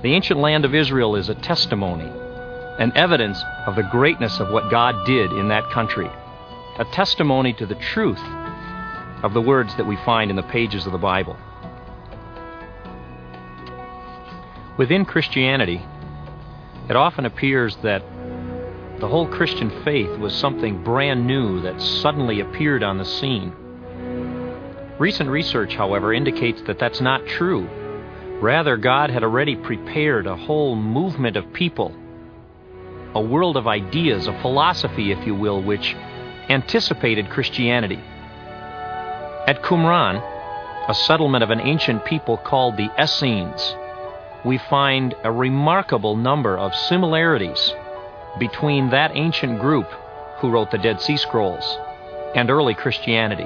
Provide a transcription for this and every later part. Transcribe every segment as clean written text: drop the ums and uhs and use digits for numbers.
The ancient land of Israel is a testimony, an evidence of the greatness of what God did in that country, a testimony to the truth of the words that we find in the pages of the Bible. Within Christianity, it often appears that the whole Christian faith was something brand new that suddenly appeared on the scene. Recent research, however, indicates that that's not true. Rather, God had already prepared a whole movement of people, a world of ideas, a philosophy, if you will, which anticipated Christianity. At Qumran, a settlement of an ancient people called the Essenes, we find a remarkable number of similarities between that ancient group who wrote the Dead Sea Scrolls and early Christianity.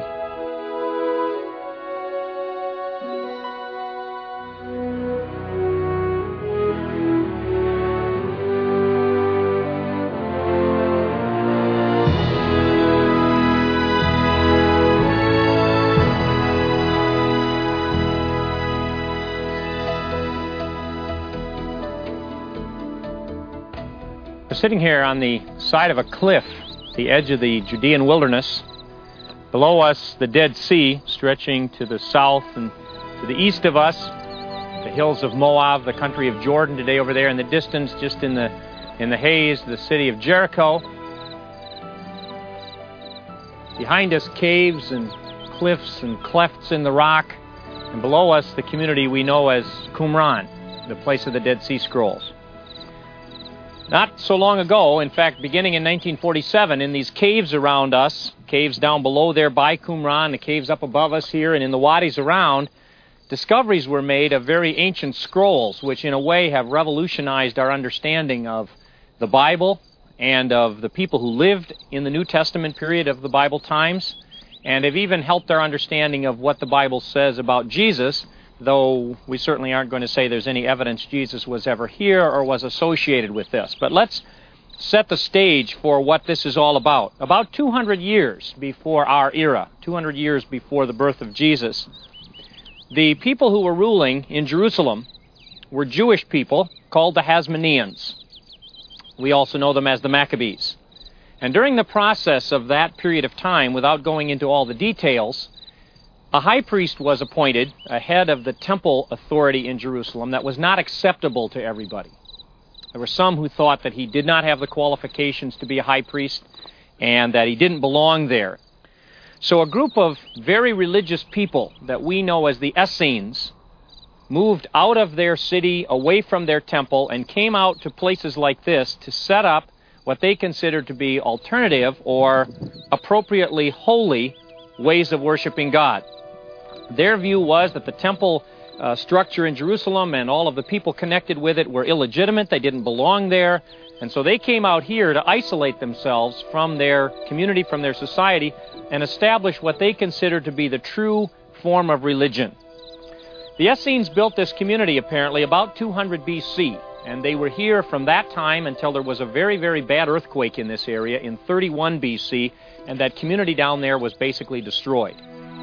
We're sitting here on the side of a cliff, the edge of the Judean wilderness. Below us, the Dead Sea, stretching to the south, and to the east of us, the hills of Moab, the country of Jordan today over there in the distance, just in the haze, the city of Jericho. Behind us, caves and cliffs and clefts in the rock, and below us, the community we know as Qumran, the place of the Dead Sea Scrolls. Not so long ago, in fact, beginning in 1947, in these caves around us, caves down below there by Qumran, the caves up above us here, and in the wadis around, discoveries were made of very ancient scrolls, which in a way have revolutionized our understanding of the Bible and of the people who lived in the New Testament period of the Bible times, and have even helped our understanding of what the Bible says about Jesus, though we certainly aren't going to say there's any evidence Jesus was ever here or was associated with this. But let's set the stage for what this is all about. About 200 years before our era, 200 years before the birth of Jesus, the people who were ruling in Jerusalem were Jewish people called the Hasmoneans. We also know them as the Maccabees. And during the process of that period of time, without going into all the details, a high priest was appointed, a head of the temple authority in Jerusalem, that was not acceptable to everybody. There were some who thought that he did not have the qualifications to be a high priest and that he didn't belong there. So a group of very religious people that we know as the Essenes moved out of their city, away from their temple, and came out to places like this to set up what they considered to be alternative or appropriately holy ways of worshiping God. Their view was that the temple structure in Jerusalem and all of the people connected with it were illegitimate. They didn't belong there. And so they came out here to isolate themselves from their community, from their society, and establish what they considered to be the true form of religion. The Essenes built this community apparently about 200 BC, and they were here from that time until there was a very, very bad earthquake in this area in 31 BC, and that community down there was basically destroyed.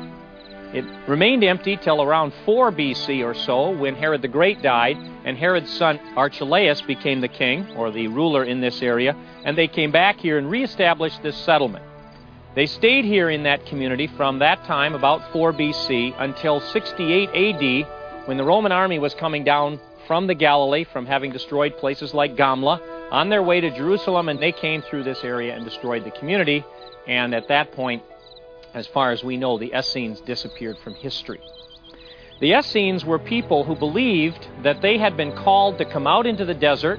It remained empty till around 4 BC or so, when Herod the Great died, and Herod's son Archelaus became the king, or the ruler in this area, and they came back here and reestablished this settlement. They stayed here in that community from that time, about 4 BC, until 68 AD, when the Roman army was coming down from the Galilee, from having destroyed places like Gamla, on their way to Jerusalem, and they came through this area and destroyed the community, and at that point, as far as we know, the Essenes disappeared from history. The Essenes were people who believed that they had been called to come out into the desert,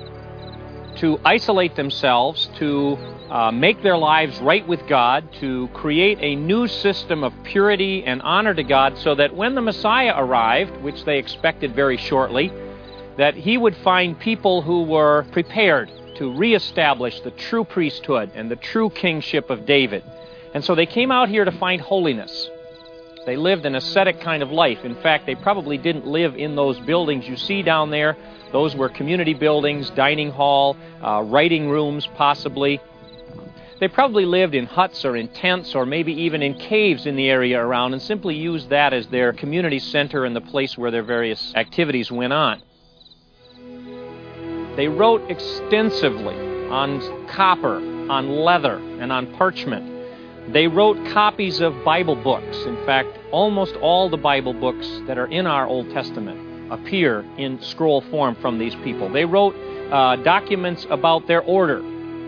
to isolate themselves, to make their lives right with God, to create a new system of purity and honor to God, so that when the Messiah arrived, which they expected very shortly, that he would find people who were prepared to reestablish the true priesthood and the true kingship of David. And so they came out here to find holiness. They lived an ascetic kind of life. In fact, they probably didn't live in those buildings you see down there. Those were community buildings, dining hall, writing rooms possibly. They probably lived in huts or in tents or maybe even in caves in the area around, and simply used that as their community center and the place where their various activities went on. They wrote extensively on copper, on leather, and on parchment. They wrote copies of Bible books. In fact, almost all the Bible books that are in our Old Testament appear in scroll form from these people. They wrote documents about their order,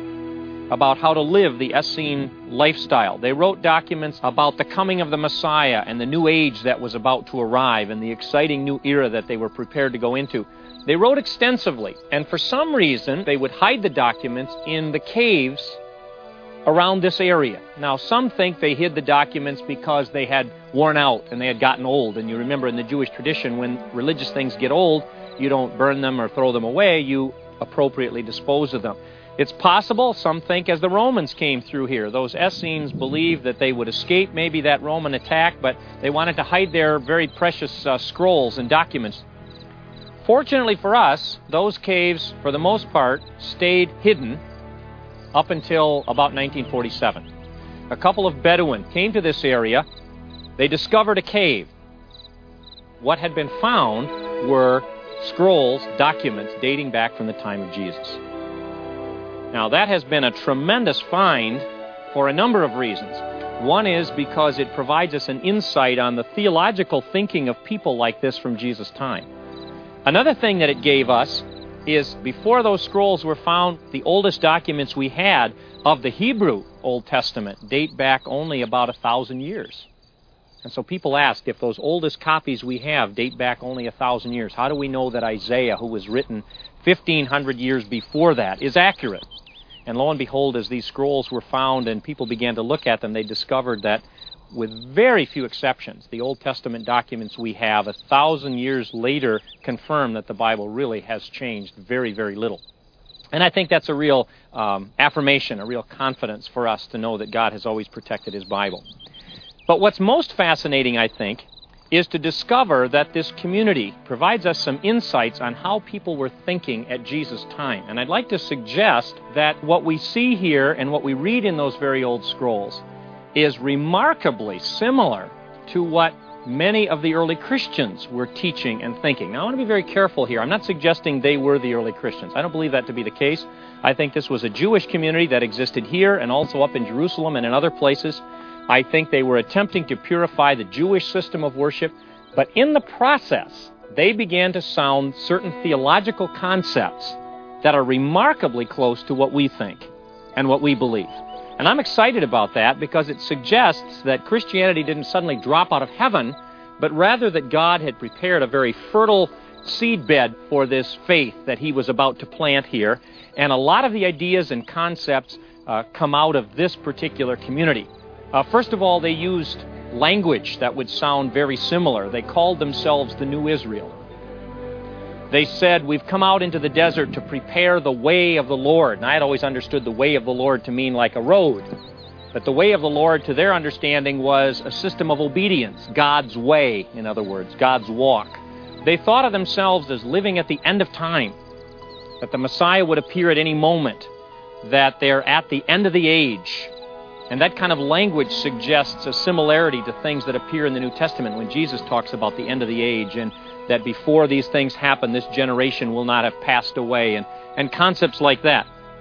about how to live the Essene lifestyle. They wrote documents about the coming of the Messiah and the new age that was about to arrive and the exciting new era that they were prepared to go into. They wrote extensively, and for some reason, they would hide the documents in the caves around this area. Now, some think they hid the documents because they had worn out and they had gotten old. And you remember in the Jewish tradition, when religious things get old, you don't burn them or throw them away, you appropriately dispose of them. It's possible, some think, as the Romans came through here, those Essenes believed that they would escape maybe that Roman attack, but they wanted to hide their very precious scrolls and documents. Fortunately for us, those caves, for the most part, stayed hidden up until about 1947. A couple of Bedouin came to this area. They discovered a cave. What had been found were scrolls, documents dating back from the time of Jesus. Now, that has been a tremendous find for a number of reasons. One is because it provides us an insight on the theological thinking of people like this from Jesus' time. Another thing that it gave us is, before those scrolls were found, the oldest documents we had of the Hebrew Old Testament date back only about 1,000 years. And so people ask, if those oldest copies we have date back only 1,000 years, how do we know that Isaiah, who was written 1,500 years before that, is accurate? And lo and behold, as these scrolls were found and people began to look at them, they discovered that, with very few exceptions, the Old Testament documents we have 1,000 years later confirm that the Bible really has changed very, very little. And I think that's a real affirmation, a real confidence for us to know that God has always protected His Bible. But what's most fascinating, I think, is to discover that this community provides us some insights on how people were thinking at Jesus' time. And I'd like to suggest that what we see here and what we read in those very old scrolls is remarkably similar to what many of the early Christians were teaching and thinking. Now, I want to be very careful here. I'm not suggesting they were the early Christians. I don't believe that to be the case. I think this was a Jewish community that existed here and also up in Jerusalem and in other places. I think they were attempting to purify the Jewish system of worship, but in the process, they began to sound certain theological concepts that are remarkably close to what we think and what we believe. And I'm excited about that because it suggests that Christianity didn't suddenly drop out of heaven, but rather that God had prepared a very fertile seedbed for this faith that He was about to plant here. And a lot of the ideas and concepts come out of this particular community. First of all, they used language that would sound very similar. They called themselves the New Israel. They said, we've come out into the desert to prepare the way of the Lord. And I had always understood the way of the Lord to mean like a road. But the way of the Lord, to their understanding, was a system of obedience. God's way, in other words, God's walk. They thought of themselves as living at the end of time, that the Messiah would appear at any moment, that they're at the end of the age. And that kind of language suggests a similarity to things that appear in the New Testament when Jesus talks about the end of the age and that before these things happen, this generation will not have passed away, and concepts like that.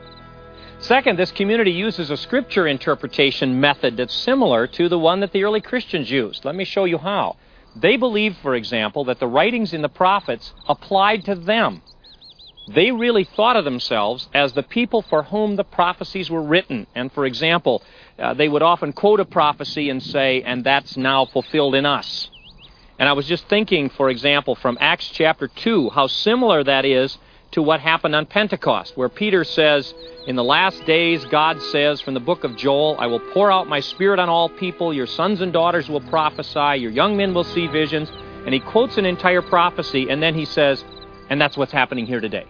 Second, this community uses a scripture interpretation method that's similar to the one that the early Christians used. Let me show you how. They believed, for example, that the writings in the prophets applied to them. They really thought of themselves as the people for whom the prophecies were written. And for example, they would often quote a prophecy and say, and that's now fulfilled in us. And I was just thinking, for example, from Acts chapter 2, how similar that is to what happened on Pentecost, where Peter says, in the last days, God says from the book of Joel, I will pour out my Spirit on all people, your sons and daughters will prophesy, your young men will see visions. And he quotes an entire prophecy, and then he says, and that's what's happening here today.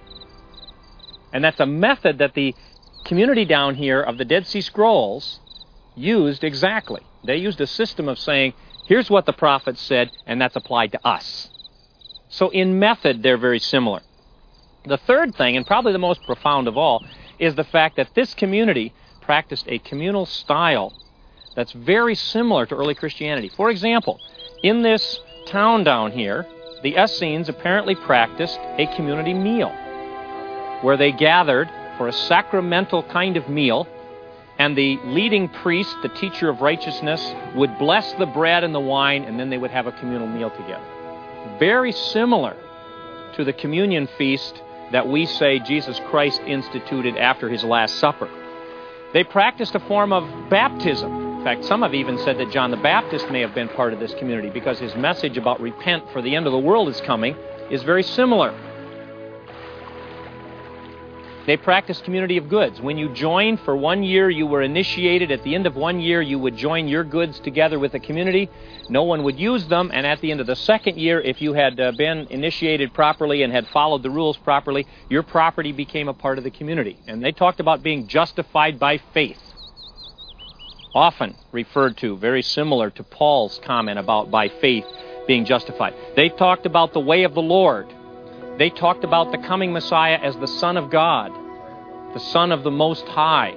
And that's a method that the community down here of the Dead Sea Scrolls used exactly. They used a system of saying, here's what the prophets said, and that's applied to us. So in method, they're very similar. The third thing, and probably the most profound of all, is the fact that this community practiced a communal style that's very similar to early Christianity. For example, in this town down here, the Essenes apparently practiced a community meal. where they gathered for a sacramental kind of meal, and the leading priest, the teacher of righteousness, would bless the bread and the wine, and then they would have a communal meal together. Very similar to the communion feast that we say Jesus Christ instituted after his Last Supper. They practiced a form of baptism. In fact, some have even said that John the Baptist may have been part of this community because his message about repent for the end of the world is coming is very similar. They practiced community of goods. When you joined for 1 year, you were initiated. At the end of 1 year, you would join your goods together with the community. No one would use them, and at the end of the second year, if you had been initiated properly and had followed the rules properly, your property became a part of the community. And they talked about being justified by faith, often referred to, very similar to Paul's comment about by faith being justified. They talked about the way of the Lord. They talked about the coming Messiah as the Son of God, the Son of the Most High.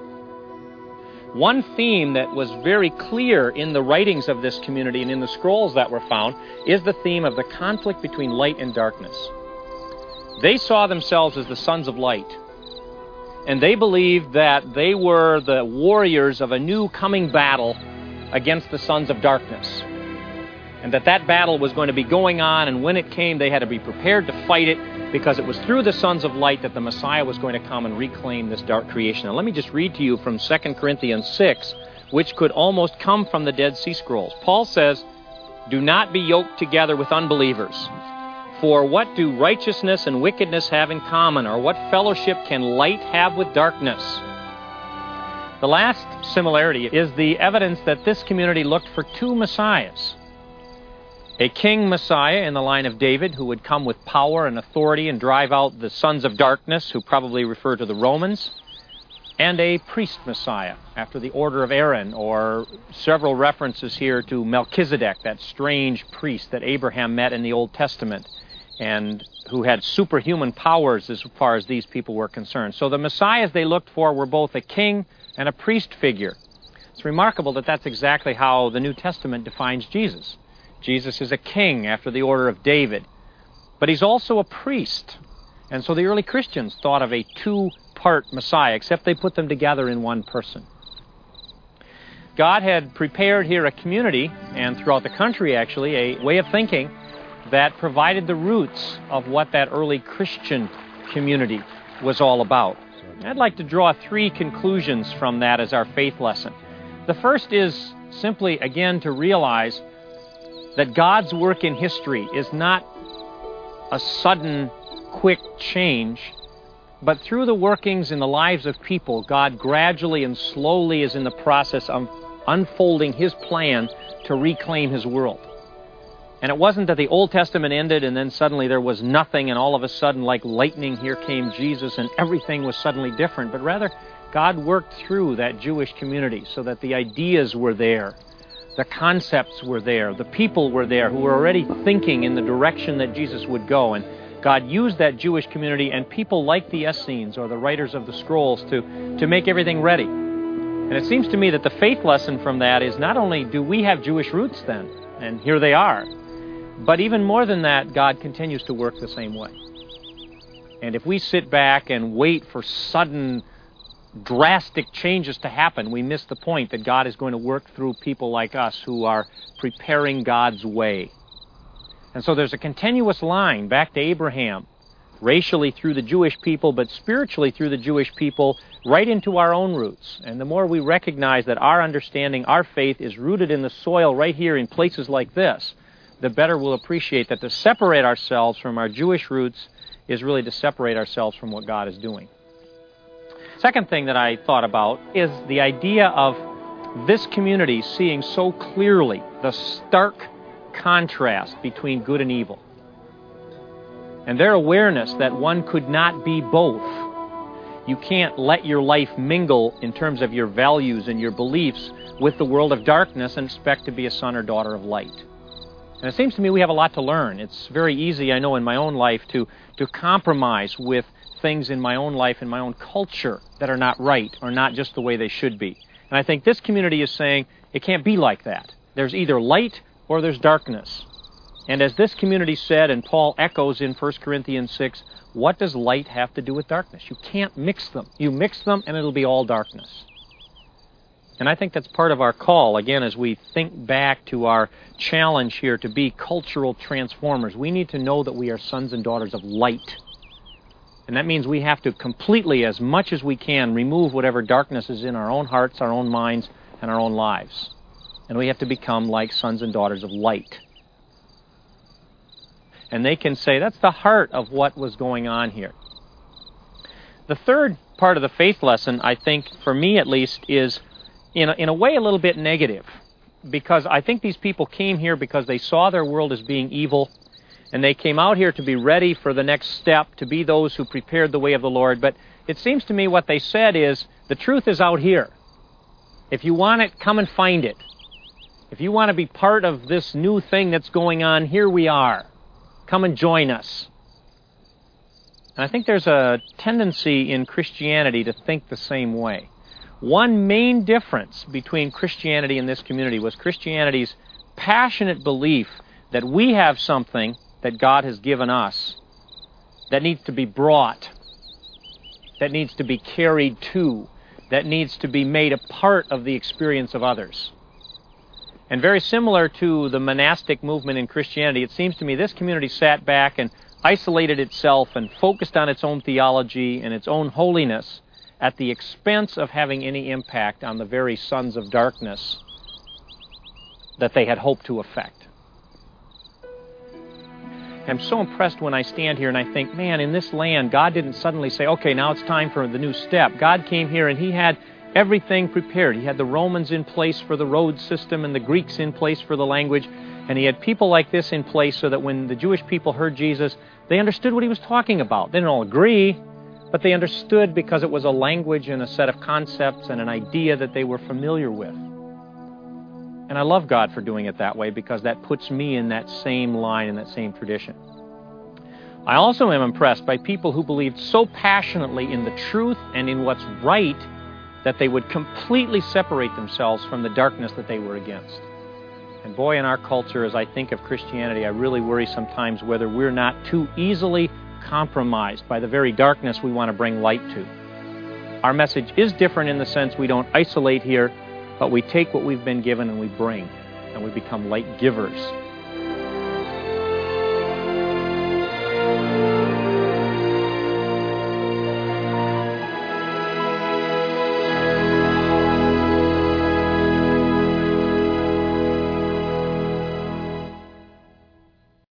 One theme that was very clear in the writings of this community and in the scrolls that were found is the theme of the conflict between light and darkness. They saw themselves as the sons of light, and they believed that they were the warriors of a new coming battle against the sons of darkness, and that battle was going to be going on, and when it came, they had to be prepared to fight it, because it was through the sons of light that the Messiah was going to come and reclaim this dark creation. Now let me just read to you from 2 Corinthians 6, which could almost come from the Dead Sea Scrolls. Paul says, "Do not be yoked together with unbelievers. For what do righteousness and wickedness have in common, or what fellowship can light have with darkness?" The last similarity is the evidence that this community looked for two messiahs. A king Messiah in the line of David who would come with power and authority and drive out the sons of darkness, who probably refer to the Romans, and a priest Messiah after the order of Aaron, or several references here to Melchizedek, that strange priest that Abraham met in the Old Testament and who had superhuman powers as far as these people were concerned. So the messiahs they looked for were both a king and a priest figure. It's remarkable that that's exactly how the New Testament defines Jesus. Jesus is a king after the order of David, but he's also a priest. And so the early Christians thought of a two-part Messiah, except they put them together in one person. God had prepared here a community, and throughout the country actually, a way of thinking that provided the roots of what that early Christian community was all about. I'd like to draw three conclusions from that as our faith lesson. The first is simply, again, to realize that God's work in history is not a sudden, quick change, but through the workings in the lives of people, God gradually and slowly is in the process of unfolding His plan to reclaim His world. And it wasn't that the Old Testament ended and then suddenly there was nothing, and all of a sudden, like lightning, here came Jesus and everything was suddenly different, but rather God worked through that Jewish community so that the ideas were there, the concepts were there, the people were there who were already thinking in the direction that Jesus would go. And God used that Jewish community and people like the Essenes or the writers of the scrolls to make everything ready. And it seems to me that the faith lesson from that is not only do we have Jewish roots then, and here they are, but even more than that, God continues to work the same way. And if we sit back and wait for sudden drastic changes to happen, we miss the point that God is going to work through people like us who are preparing God's way. And so there's a continuous line back to Abraham, racially through the Jewish people, but spiritually through the Jewish people, right into our own roots. And the more we recognize that our understanding, our faith is rooted in the soil right here in places like this, the better we'll appreciate that to separate ourselves from our Jewish roots is really to separate ourselves from what God is doing. Second thing that I thought about is the idea of this community seeing so clearly the stark contrast between good and evil, and their awareness that one could not be both. You can't let your life mingle in terms of your values and your beliefs with the world of darkness and expect to be a son or daughter of light. And it seems to me we have a lot to learn. It's very easy, I know, in my own life to compromise with things in my own life, in my own culture, that are not right or not just the way they should be. And I think this community is saying it can't be like that. There's either light or there's darkness. And as this community said, and Paul echoes in 1 Corinthians 6, What does light have to do with darkness? You can't mix them. You mix them and it'll be all darkness. And I think that's part of our call, again, as we think back to our challenge here to be cultural transformers. We need to know that we are sons and daughters of light. And that means we have to completely, as much as we can, remove whatever darkness is in our own hearts, our own minds, and our own lives. And we have to become like sons and daughters of light. And they can say, that's the heart of what was going on here. The third part of the faith lesson, I think, for me at least, is in a way a little bit negative. Because I think these people came here because they saw their world as being evil, and they came out here to be ready for the next step, to be those who prepared the way of the Lord. But it seems to me what they said is, the truth is out here. If you want it, come and find it. If you want to be part of this new thing that's going on, here we are. Come and join us. And I think there's a tendency in Christianity to think the same way. One main difference between Christianity and this community was Christianity's passionate belief that we have something that God has given us that needs to be brought, that needs to be carried to, that needs to be made a part of the experience of others. And very similar to the monastic movement in Christianity, it seems to me this community sat back and isolated itself and focused on its own theology and its own holiness at the expense of having any impact on the very sons of darkness that they had hoped to affect. I'm so impressed when I stand here and I think, man, in this land, God didn't suddenly say, okay, now it's time for the new step. God came here and He had everything prepared. He had the Romans in place for the road system and the Greeks in place for the language. And He had people like this in place so that when the Jewish people heard Jesus, they understood what He was talking about. They didn't all agree, but they understood because it was a language and a set of concepts and an idea that they were familiar with. And I love God for doing it that way because that puts me in that same line, in that same tradition. I also am impressed by people who believed so passionately in the truth and in what's right that they would completely separate themselves from the darkness that they were against. And boy, in our culture, as I think of Christianity, I really worry sometimes whether we're not too easily compromised by the very darkness we want to bring light to. Our message is different in the sense we don't isolate here, but we take what we've been given and we bring, and we become light givers